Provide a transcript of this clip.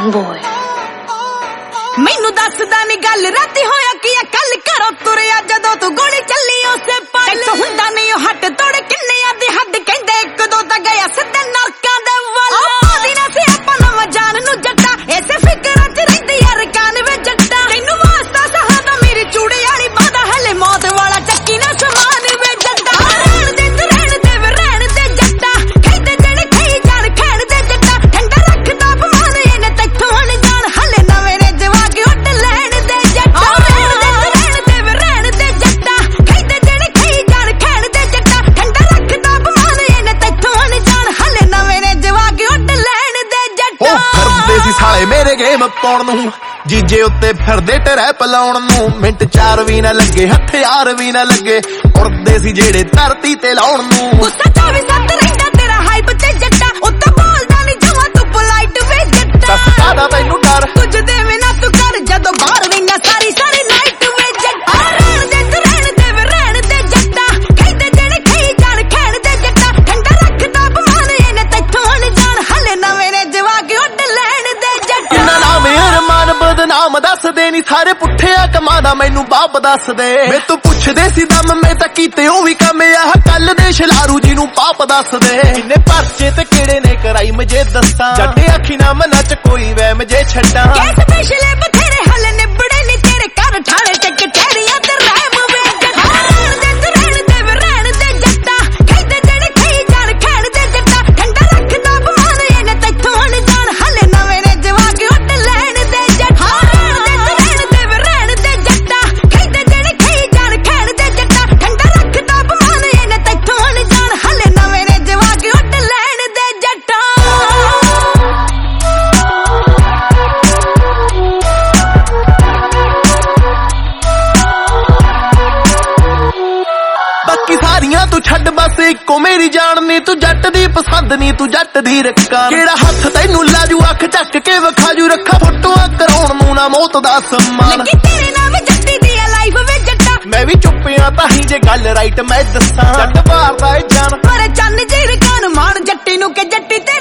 boy ਮੈਨੂੰ ਦੱਸਦਾ ਨੀ ਗੱਲ ਰਾਤੀ ਹੋਇਆ ਕੀ ਆ ਕੱਲ ਘਰੋਂ ਤੁਰਿਆ ਜਦੋਂ ਤੂੰ ਗੋਲੀ ਚੱਲੀ ਉਸੇ ਪਲ ਤੂੰ ਹੁੰਦਾ ਨਹੀਂ ਉਹ ਹੱਟ ਤੋੜ ਕਿੰਨਿਆਂ ਦੀ ਹੱਦ ਕਹਿੰਦੇ ਇੱਕ ਦੋ ਤਾਂ ਗਿਆ ਸਿੱਧੇ ਨਰਕਾਂ ਦੇ ਵੱਲ ਆਦੀ ਨਾ ਸੀ ਆਪਾਂ ਨਵਾਂ ਜਾਨ ਨੂੰ ਜੱਟਾ ਐਸੇ ਫਿਕਰਾਂ ਚ ਰਹਿੰਦੀ ਯਾਰ ਕਾਨ ਵਿੱਚ ਜੱਟਾ ਤੈਨੂੰ ਵਾਸਤਾ ਸਹਾਦਾ ਮੇਰੀ ਚੂੜੇ ਵਾਲੀ ਬਾਦਾ ਹਲੇ ਮੌਤ ਵਾਲਾ ਚੱਕੀ ਨਾ ਸਮਾਨ ਵੇ ਜੱਟਾ ਰਹਿਣ ਦੇ ਜੱਟਾ ਕਹਿੰਦੇ ਜਿਹੜੇ ਖਈ ਜਾਣ ਖੈਣ ਦੇ ਜੱਟਾ ਠੰਡਾ ਰੱਖਦਾ ਬਮਾਨ ਇਹਨੇ ਤੈਥੋਂ ਅਣਜਾਣ ਹਲੇ ਨਵੇਂ ਨੇ ਜਵਾਕ ਉੱਡ ਲੈਣ ਦੇ ਜੱਟਾ ਰਹਿਣ ਦੇ ਜੱਟਾ ਕਹਿੰਦੇ ਜਿਹੜੇ ਖਈ ਜਾਣ ਖੈਣ ਦੇ ਜੱਟਾ ਠੰਡਾ ਰੱਖਦਾ ਬਮਾਨ ਇਹਨੇ ਤੈਥੋਂ ਅਣਜਾਣ ਹਲੇ ਨਵੇਂ ਨੇ ਜਵਾਕ ਉੱਡ ਲੈਣ ਦੇ ਜੱਟਾ ਫਿਰਦੇ ਸੀ ਸਾਲੇ ਮੇਰੇ ਗੇਮ ਪਾਉਣ ਨੂੰ ਜੀਜੇ ਉੱਤੇ ਫਿਰਦੇ ਟਰੈਪ ਲਾਉਣ ਨੂੰ ਮਿੰਟ 4 ਵੀ ਨਾ ਲੱਗੇ ਹਥਿਆਰ ਵੀ ਨਾ ਲੱਗੇ ਉੜਦੇ ਸੀ ਜਿਹੜੇ ਧਰਤੀ ਤੇ ਲਾਉਣ ਨੂੰ ਗੁੱਸਾ 24/7 ਰਹਿੰਦਾ ਤੇਰਾ ਹਾਈਪ ਤੇ ਜੱਟਾ ਉੱਤੇ ਬੋਲਦਾ ਨਹੀਂ ਜਮਾ ਤੂੰ ਪੋਲਾਈਟ ਵੇ ਜੱਟਾ ਕਾਹਦਾ ਤੈਨੂੰ ਡਰ ਕੁਝ ਦੇਵੇਂ ਨਾ ਤੂੰ ਕਰ ਜਦੋਂ ਬਾਹਰ ਰਹਿਣਾ ਸਾਰੀ ਨਾਈਟ ਵੇ ਜੱਟਾ ਰਹਿਣ ਦੇ ਜੱਟਾ ਕਹਿੰਦੇ ਜਿਹੜੇ ਖਈ ਜਾਣ ਖੈਣ ਦੇ ਜੱਟਾ ਠੰਡਾ ਰੱਖਦਾ ਬਮਾਨ ਇਹਨੇ ਤੈਥੋਂ ਅਣਜਾਣ ਹਲੇ ਨਵੇਂ ਨੇ ਜਵਾਕ ਉੱਡ ਲੈਣ ਦੇ ਜੱਟਾ ਇਹਨਾਂ ਨਾਮ ਅਰਮਾਨ ਬਦਨਾਮ ਦੱਸਦੇ ਨੀ ਸਾਰੇ ਪੁੱਠਿਆ ਕਮਾਂ ਦਾ ਮੈਨੂੰ ਬਾਪ ਦੱਸਦੇ ਮੈਂ ਤੂੰ ਪੁੱਛਦੇ ਸੀ ਦਮ ਮੈਂ ਤਾਂ ਕੀਤੇ ਉਹ ਵੀ ਕੰਮ ਆਹ ਕੱਲ ਦੇ ਸ਼ਲਾਰੂ ਜੀ ਨੂੰ ਪਾਪ ਦੱਸਦੇ ਕਿੰਨੇ ਪਰਚੇ ਤੇ ਕਿਹੜੇ ਨੇ ਕਰਾਈ ਮਜੇ ਦੱਸਾਂ ਜੱਟੇ ਅੱਖੀ ਨਾ ਮਨਾਂ ਚ ਕੋਈ ਵਹਿਮ ਜੇ ਛੱਡਾਂ ਕੇ ਸਪੈਸ਼ਲੇ ਬਥੇਰੇ ਹਲੇ ਨਿਬੜੇ ਨੀ ਤੇਰੇ ਘਰ ਠਾਣੇ ਤੇ ਕਚਹਿਰੀਆਂ ਤੇ ਰਹਿਮ ਵੇ ਜੱਟਾ ਰਹਿਣ ਦੇ ਜੱਟਾ ਕਹਿੰਦੇ ਜਿਹੜੇ ਖਈ ਜਾਣ ਖੈਣ ਦੇ ਜੱਟਾ ਠੰਡਾ ਰੱਖਦਾ ਬਮਾਨ ਇਹਨੇ ਤੈਥੋਂ ਅਣਜਾਣ ਹਲੇ ਨਵੇਂ ਨੇ ਜਵਾਕ ਉੱਡ ਲੈਣ ਦੇ ਜੱਟਾ ਰਹਿਣ ਦੇ ਜੱਟਾ ਕਹਿੰਦੇ ਜਿਹੜੇ ਖਈ ਜਾਣ ਖੈਣ ਦੇ ਜੱਟਾ ਠੰਡਾ ਰੱਖਦਾ ਬਮਾਨ ਇਹਨੇ ਤੈਥੋਂ ਅਣਜਾਣ ਹਲੇ ਨਵੇਂ ਨੇ ਜਵਾਕ ਉੱਡ ਲੈਣ ਦੇ ਜੱਟਾ ਬਾਕੀ ਸਾਰੀਆਂ ਤੂੰ ਛੱਡ ਬਸ ਇੱਕੋ ਮੇਰੀ ਜਾਨ ਨੀ ਤੂੰ ਜੱਟ ਦੀ ਪਸੰਦ ਨੀ ਤੂੰ ਜੱਟ ਦੀ ਰੱਖਾਂ ਕਿਹੜਾ ਹੱਥ ਤੈਨੂੰ ਲਾਜੂ ਅੱਖ ਚੱਕ ਕੇ ਵਿਖਾਜੂ ਰੱਖਾ ਫੋਟੋਆਂ ਕਰਾਉਣ ਨੂੰ ਨਾ ਮੌਤ ਦਾ ਸਨਮਾਨ ਲੱਗੀ ਤੇਰੇ ਨਾਲ ਵੀ ਜੱਟੀ ਦੀ ਲਾਈਫ ਵੇ ਜੱਟਾ ਮੈਂ ਵੀ ਚੁੱਪਿਆ ਤਾਂ ਹੀ ਜੇ ਗੱਲ ਰਾਈਟ ਮੈਂ ਦੱਸਾਂ ਜੱਟ ਮਾਰਦਾ ਏ ਜਾਨ ਪਰ ਚੰਨ ਜੀ ਰਕਾਨ ਮਾਣ ਜੱਟੀ ਨੂੰ ਕਿ ਜੱਟੀ ਤੇ